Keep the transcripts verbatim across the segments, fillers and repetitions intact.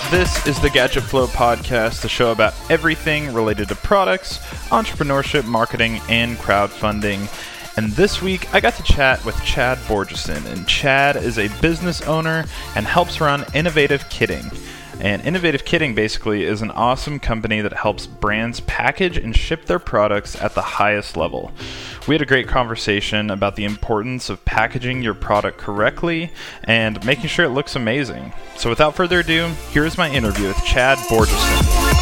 This is the Gadget Flow Podcast, the show about everything related to products, entrepreneurship, marketing, and crowdfunding. And this week, I got to chat with Chad Borgeson, and Chad is a business owner and helps run Innovative Kitting. And Innovative Kitting basically is an awesome company that helps brands package and ship their products at the highest level. We had a great conversation about the importance of packaging your product correctly and making sure it looks amazing. So without further ado, here's my interview with Chad Borgeson.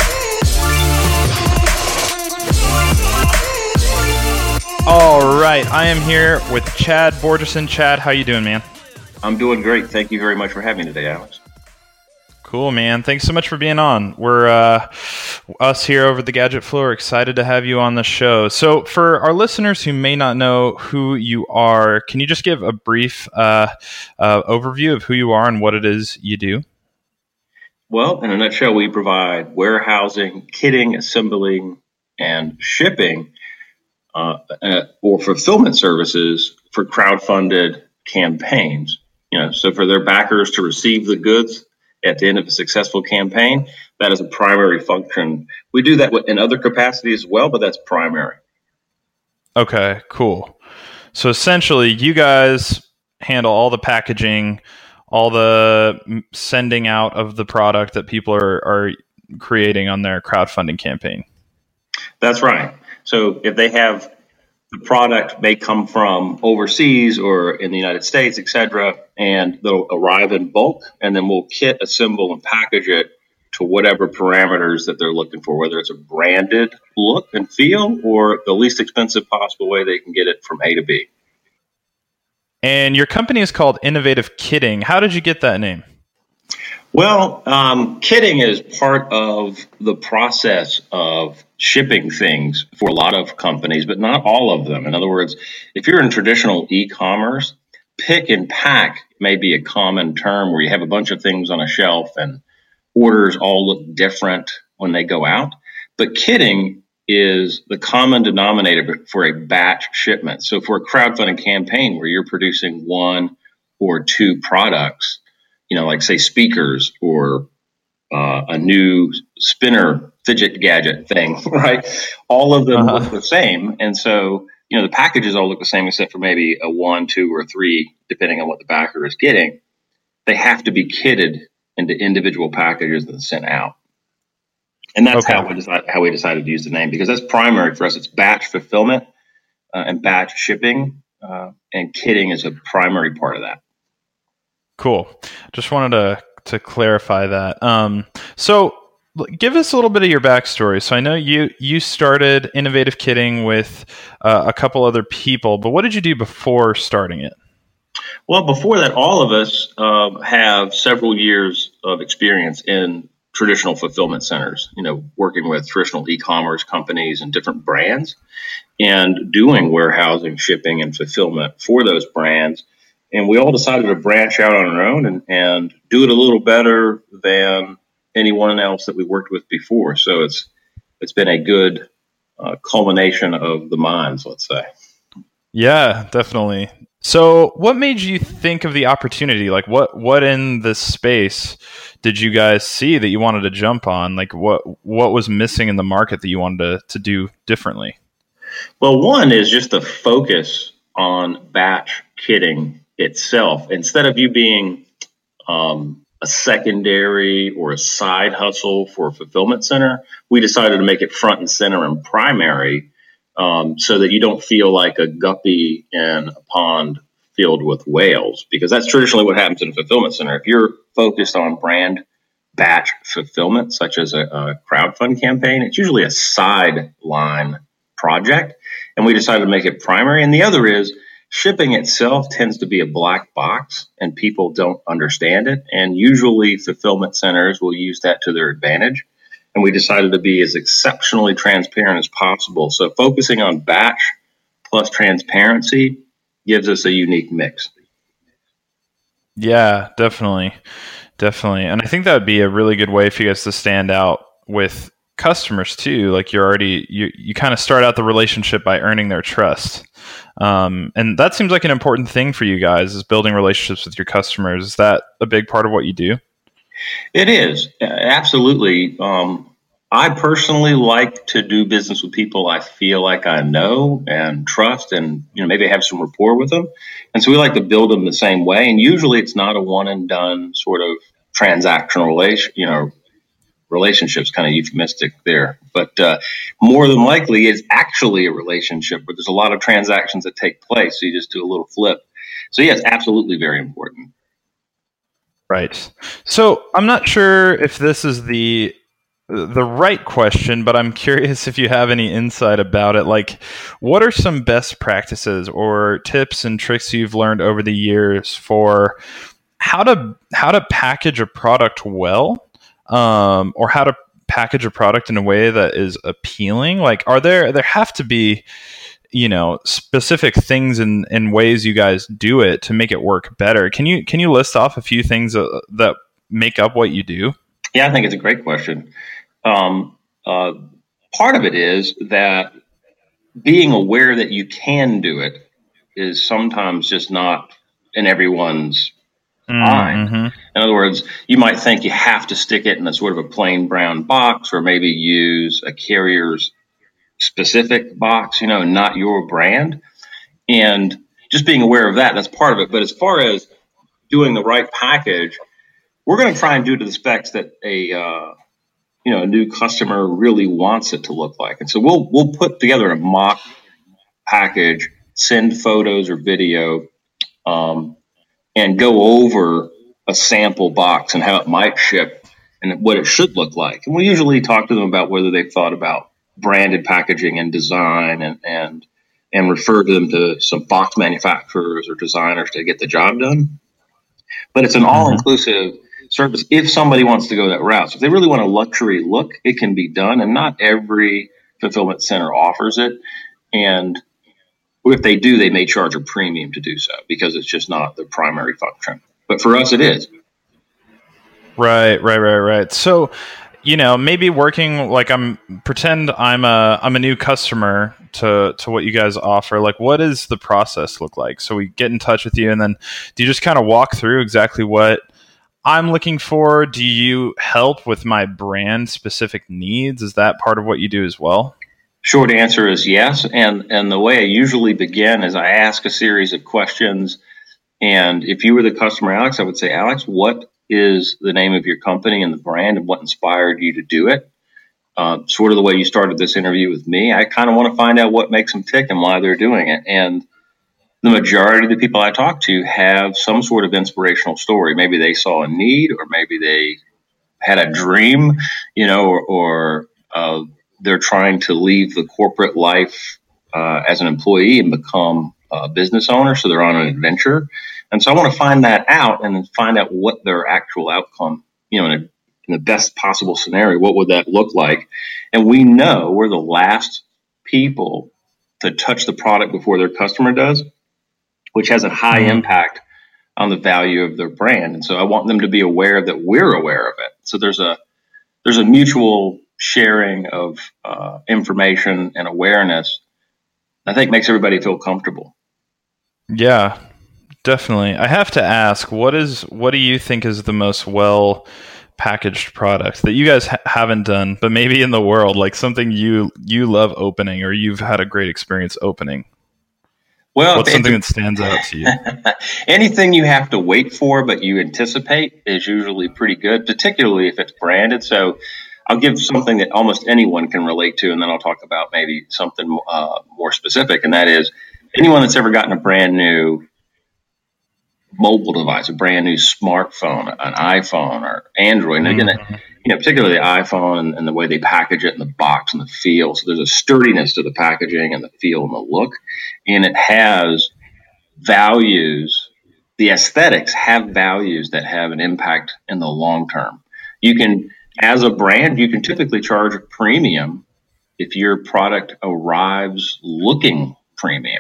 All right, I am here with Chad Borgeson. Chad, how you doing, man? I'm doing great. Thank you very much for having me today, Alex. Cool, man. Thanks so much for being on. We're, uh, us here over at the Gadget Flow are excited to have you on the show. So for our listeners who may not know who you are, can you just give a brief uh, uh, overview of who you are and what it is you do? Well, in a nutshell, we provide warehousing, kitting, assembling, and shipping uh, uh, or fulfillment services for crowdfunded campaigns. You know, so for their backers to receive the goods at the end of a successful campaign, that is a primary function. We do that in other capacities as well, but that's primary. Okay, cool. So essentially, you guys handle all the packaging, all the sending out of the product that people are, are creating on their crowdfunding campaign. That's right. So if they have the product may come from overseas or in the United States, et cetera, and they'll arrive in bulk, and then we'll kit, assemble, and package it to whatever parameters that they're looking for, whether it's a branded look and feel or the least expensive possible way they can get it from A to B. And your company is called Innovative Kitting. How did you get that name? Well, um, kitting is part of the process of shipping things for a lot of companies, but not all of them. In other words, if you're in traditional e-commerce, pick and pack may be a common term where you have a bunch of things on a shelf and orders all look different when they go out. But kitting is the common denominator for a batch shipment. So for a crowdfunding campaign where you're producing one or two products, you know, like say speakers or uh, a new spinner fidget gadget thing, right? All of them uh-huh. look the same. And so, you know, the packages all look the same except for maybe a one, two, or three, depending on what the backer is getting. They have to be kitted into individual packages and sent out. And that's okay. how we decided, how we decided to use the name, because that's primary for us. It's batch fulfillment uh, and batch shipping, uh, and kitting is a primary part of that. Cool. Just wanted to to clarify that. Um, so give us a little bit of your backstory. So I know you you started Innovative Kitting with uh, a couple other people, but what did you do before starting it? Well, before that, all of us uh, have several years of experience in traditional fulfillment centers, you know, working with traditional e-commerce companies and different brands and doing warehousing, shipping, and fulfillment for those brands. And we all decided to branch out on our own and, and do it a little better than anyone else that we worked with before. So it's it's been a good uh, culmination of the minds, let's say. Yeah, definitely. So what made you think of the opportunity? Like what what in this space did you guys see that you wanted to jump on? Like what what was missing in the market that you wanted to, to do differently? Well, one is just the focus on batch kitting itself. Instead of you being um, a secondary or a side hustle for a fulfillment center, we decided to make it front and center and primary, um, so that you don't feel like a guppy in a pond filled with whales, because that's traditionally what happens in a fulfillment center. If you're focused on brand batch fulfillment, such as a, a crowdfund campaign, it's usually a sideline project, and we decided to make it primary. And the other is shipping itself tends to be a black box and people don't understand it. And usually fulfillment centers will use that to their advantage. And we decided to be as exceptionally transparent as possible. So focusing on batch plus transparency gives us a unique mix. Yeah, definitely. Definitely. And I think that would be a really good way for you guys to stand out with customers too. Like you're already, you, you kind of start out the relationship by earning their trust. Um, and that seems like an important thing for you guys, is building relationships with your customers. Is that a big part of what you do? It is absolutely. Um, I personally like to do business with people I feel like I know and trust, and you know maybe have some rapport with them, and so we like to build them the same way. And usually, it's not a one and done sort of transactional relation, you know, relationships. Kind of euphemistic there, but uh, more than likely, it's actually a relationship where there's a lot of transactions that take place. So you just do a little flip. So yeah, it's absolutely very important. Right. So I'm not sure if this is the the right question, but I'm curious if you have any insight about it. Like, what are some best practices or tips and tricks you've learned over the years for how to how to package a product well, um, or how to package a product in a way that is appealing? Like, are there there have to be, you know, specific things and, and ways you guys do it to make it work better? Can you can you list off a few things uh, that make up what you do? Yeah, I think it's a great question. Um, uh, part of it is that being aware that you can do it is sometimes just not in everyone's mind. Mm-hmm. In other words, you might think you have to stick it in a sort of a plain brown box, or maybe use a carrier's specific box, you know, not your brand. And just being aware of that, that's part of it. But as far as doing the right package, we're going to try and do to the specs that a uh, you know a new customer really wants it to look like. And so we'll we'll put together a mock package, send photos or video, um, and go over a sample box and how it might ship and what it should look like. And we usually talk to them about whether they've thought about branded packaging and design, and and and refer to them to some box manufacturers or designers to get the job done. But it's an all-inclusive service if somebody wants to go that route. So if they really want a luxury look, it can be done, and not every fulfillment center offers it. And if they do, they may charge a premium to do so because it's just not the primary function. But for us, it is. Right, right, right, right. So, you know, maybe working like I'm pretend I'm a I'm a new customer to to what you guys offer. Like, what does the process look like? So we get in touch with you, and then do you just kind of walk through exactly what I'm looking for? Do you help with my brand specific needs? Is that part of what you do as well? Short answer is yes. And and the way I usually begin is I ask a series of questions. And if you were the customer, Alex, I would say, Alex, what is the name of your company and the brand, and what inspired you to do it? Uh, sort of the way you started this interview with me. I kind of want to find out what makes them tick and why they're doing it. And the majority of the people I talk to have some sort of inspirational story. Maybe they saw a need, or maybe they had a dream, you know, or, or uh, they're trying to leave the corporate life uh, as an employee and become a business owner. So they're on an adventure. And so I want to find that out and then find out what their actual outcome, you know, in, a, in the best possible scenario, what would that look like? And we know we're the last people to touch the product before their customer does, which has a high mm-hmm. impact on the value of their brand. And so I want them to be aware that we're aware of it. So there's a there's a mutual sharing of uh, information and awareness, I think makes everybody feel comfortable. Yeah, definitely. I have to ask, what is what do you think is the most well packaged product that you guys ha- haven't done, but maybe in the world, like something you you love opening or you've had a great experience opening? Well, what's something that stands out to you? Anything you have to wait for but you anticipate is usually pretty good, particularly if it's branded. So I'll give something that almost anyone can relate to, and then I'll talk about maybe something uh, more specific, and that is anyone that's ever gotten a brand new mobile device, a brand new smartphone, an iPhone or Android. And again, mm-hmm. you know, particularly the iPhone and, and the way they package it in the box and the feel. So there's a sturdiness to the packaging and the feel and the look, and it has values. The aesthetics have values that have an impact in the long term. You can, as a brand, you can typically charge a premium if your product arrives looking premium.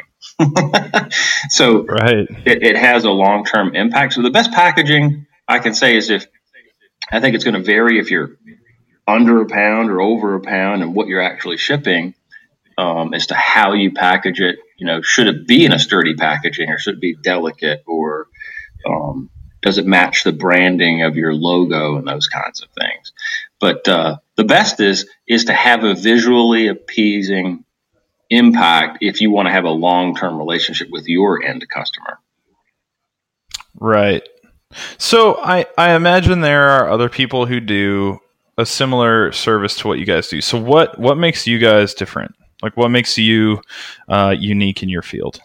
So right. it, it has a long-term impact. So the best packaging I can say is if I think it's going to vary if you're under a pound or over a pound and what you're actually shipping um, as to how you package it. You know, should it be in a sturdy packaging or should it be delicate or um, Does it match the branding of your logo and those kinds of things? But uh, the best is is to have a visually appeasing impact if you want to have a long-term relationship with your end customer. Right. So I, I imagine there are other people who do a similar service to what you guys do. So what, what makes you guys different? Like what makes you uh, unique in your field?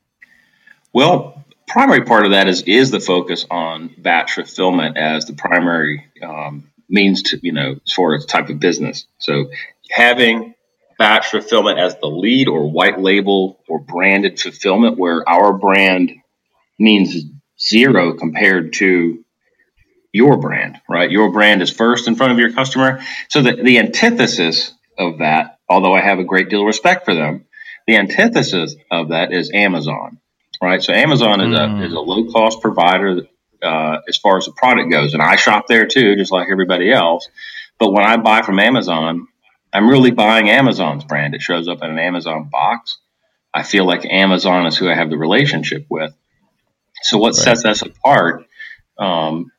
Well, primary part of that is is the focus on batch fulfillment as the primary um, means to, you know, as far as type of business. So having batch fulfillment as the lead or white label or branded fulfillment, where our brand means zero compared to your brand, right? Your brand is first in front of your customer. So the, the antithesis of that, although I have a great deal of respect for them, the antithesis of that is Amazon, right? So Amazon is mm. a is a low cost provider uh, as far as the product goes, and I shop there too, just like everybody else. But when I buy from Amazon, I'm really buying Amazon's brand. It shows up in an Amazon box. I feel like Amazon is who I have the relationship with. So what right. sets us apart um,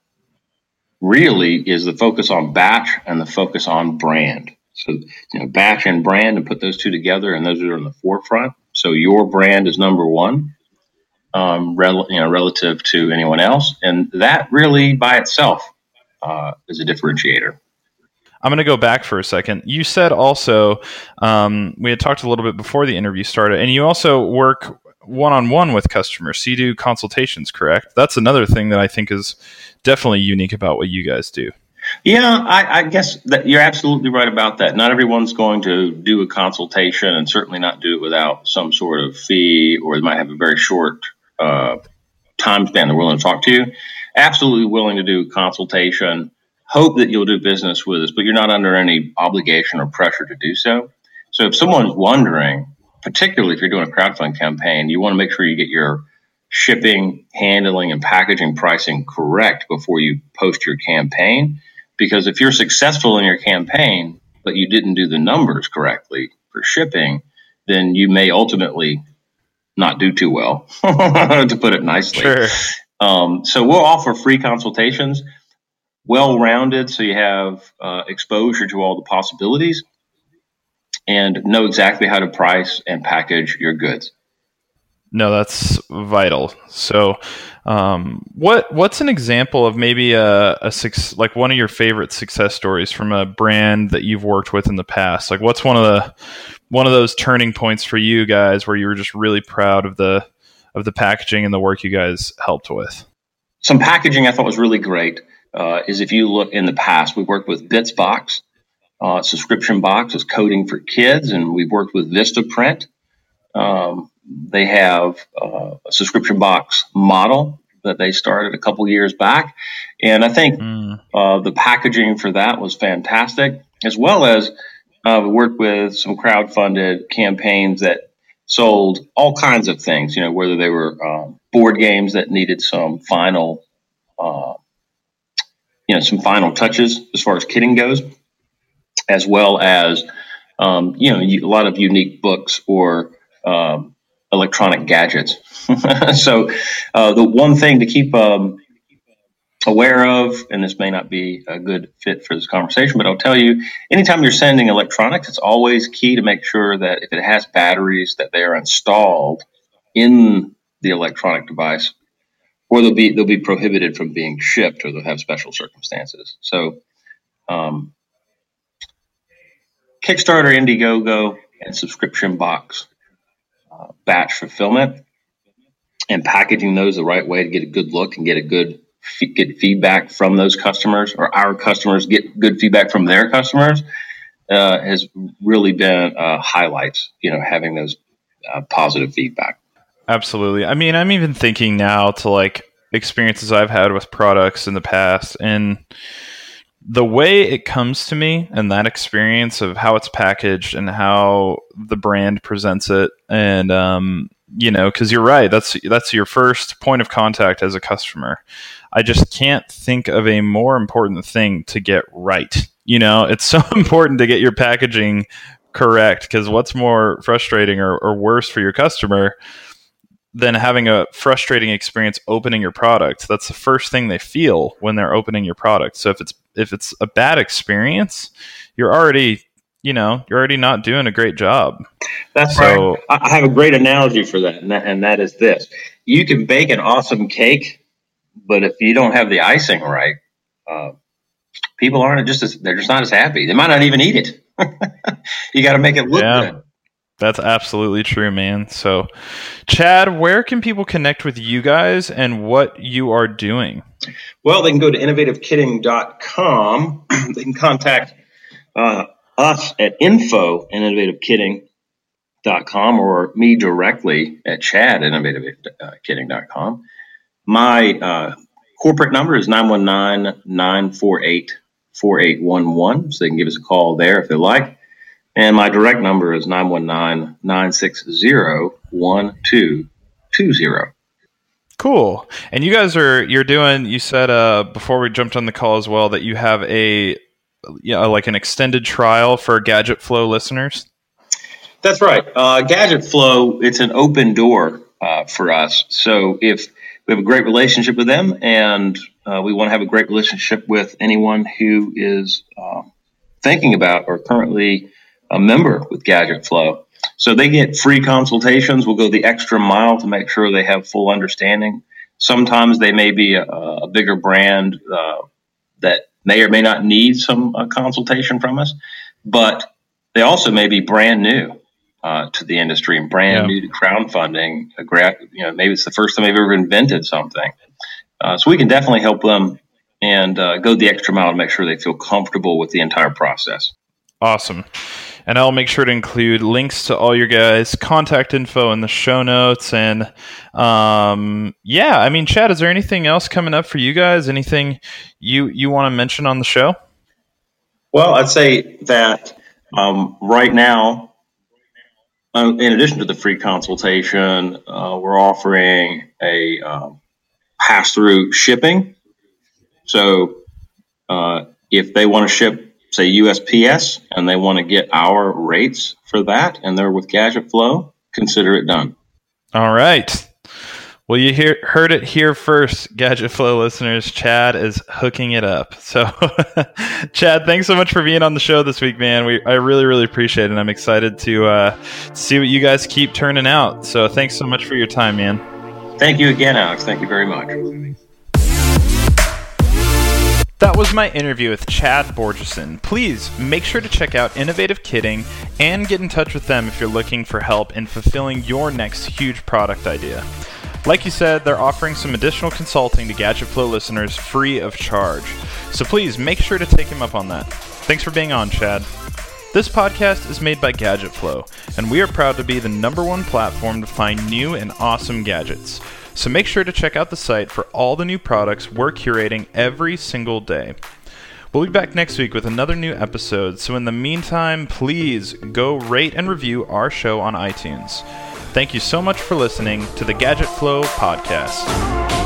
really is the focus on batch and the focus on brand. So, you know, batch and brand, and put those two together, and those are in the forefront. So your brand is number one, um, rel- you know, relative to anyone else, and that really by itself uh, is a differentiator. I'm going to go back for a second. You said also, um, we had talked a little bit before the interview started, and you also work one-on-one with customers. So you do consultations, correct? That's another thing that I think is definitely unique about what you guys do. Yeah, I, I guess that you're absolutely right about that. Not everyone's going to do a consultation, and certainly not do it without some sort of fee, or they might have a very short uh, time span they're willing to talk to you. Absolutely willing to do a consultation. Hope that you'll do business with us, but you're not under any obligation or pressure to do so. So if someone's wondering, particularly if you're doing a crowdfunding campaign, you want to make sure you get your shipping, handling, and packaging pricing correct before you post your campaign. Because if you're successful in your campaign, but you didn't do the numbers correctly for shipping, then you may ultimately not do too well, to put it nicely. Sure. Um, so we'll offer free consultations, well-rounded, so you have uh, exposure to all the possibilities and know exactly how to price and package your goods. No, that's vital. So, um, what what's an example of maybe a, a six, like one of your favorite success stories from a brand that you've worked with in the past? Like, what's one of the one of those turning points for you guys where you were just really proud of the of the packaging and the work you guys helped with? Some packaging I thought was really great uh, is if you look in the past, we worked with Bitsbox, uh, subscription box is coding for kids, and we've worked with Vistaprint. Um, They have uh, a subscription box model that they started a couple years back. And I think mm. uh, the packaging for that was fantastic, as well as uh, we worked with some crowd-funded campaigns that sold all kinds of things, you know, whether they were uh, board games that needed some final, uh, you know, some final touches as far as kitting goes, as well as, um, you know, a lot of unique books or um, electronic gadgets. So uh, the one thing to keep um, aware of, and this may not be a good fit for this conversation, but I'll tell you, anytime you're sending electronics, it's always key to make sure that if it has batteries, that they are installed in the electronic device, or they'll be they'll be prohibited from being shipped, or they'll have special circumstances. So um, Kickstarter, Indiegogo, and subscription box Uh, batch fulfillment and packaging those the right way to get a good look and get a good f- get feedback from those customers, or our customers get good feedback from their customers, uh, has really been uh, highlights, you know, having those uh, positive feedback. Absolutely. I mean, I'm even thinking now to like experiences I've had with products in the past, and the way it comes to me and that experience of how it's packaged and how the brand presents it. And, um, you know, cause you're right. That's, that's your first point of contact as a customer. I just can't think of a more important thing to get right. You know, it's so important to get your packaging correct, because what's more frustrating or, or worse for your customer than having a frustrating experience opening your product. That's the first thing they feel when they're opening your product. So if it's if it's a bad experience, you're already, you know, you're already not doing a great job. That's so, right. I have a great analogy for that, and that, and that is this. You can bake an awesome cake, but if you don't have the icing right, uh, people aren't just as, they're just not as happy. They might not even eat it. You got to make it look yeah, good. That's absolutely true, man. So, Chad, where can people connect with you guys and what you are doing? Well, they can go to innovative kitting dot com. They can contact uh, us at info at innovative kitting dot com or me directly at chad at innovative kitting dot com. My uh, corporate number is nine one nine, nine four eight, four eight one one, so they can give us a call there if they like. And my direct number is nine one nine, nine six zero, one two two zero. Cool. And you guys are, you're doing, you said uh, before we jumped on the call as well that you have a, you know, like an extended trial for Gadget Flow listeners. That's right. Uh, Gadget Flow, it's an open door uh, for us. So if we have a great relationship with them and uh, we want to have a great relationship with anyone who is uh, thinking about or currently a member with Gadget Flow. So they get free consultations. We'll go the extra mile to make sure they have full understanding. Sometimes they may be a, a bigger brand uh, that may or may not need some uh, consultation from us, but they also may be brand new uh, to the industry and brand yeah. new to crowdfunding. A gra- you know, maybe it's the first time they've ever invented something. Uh, so we can definitely help them and uh, go the extra mile to make sure they feel comfortable with the entire process. Awesome. And I'll make sure to include links to all your guys' contact info in the show notes. And um, yeah, I mean, Chad, is there anything else coming up for you guys? Anything you, you want to mention on the show? Well, I'd say that um, right now, um, in addition to the free consultation, uh, we're offering a um, pass-through shipping. So uh, if they want to ship, say U S P S, and they want to get our rates for that, and they're with Gadget Flow, consider it done. All right. Well, you hear, heard it here first, Gadget Flow listeners. Chad is hooking it up. So, Chad, thanks so much for being on the show this week, man. We I really, really appreciate it, and I'm excited to uh, see what you guys keep turning out. So, thanks so much for your time, man. Thank you again, Alex. Thank you very much. That was my interview with Chad Borgeson. Please make sure to check out Innovative Kitting and get in touch with them if you're looking for help in fulfilling your next huge product idea. Like you said, they're offering some additional consulting to Gadget Flow listeners free of charge. So please make sure to take him up on that. Thanks for being on, Chad. This podcast is made by Gadget Flow, and we are proud to be the number one platform to find new and awesome gadgets. So make sure to check out the site for all the new products we're curating every single day. We'll be back next week with another new episode, so in the meantime, please go rate and review our show on iTunes. Thank you so much for listening to the Gadget Flow podcast.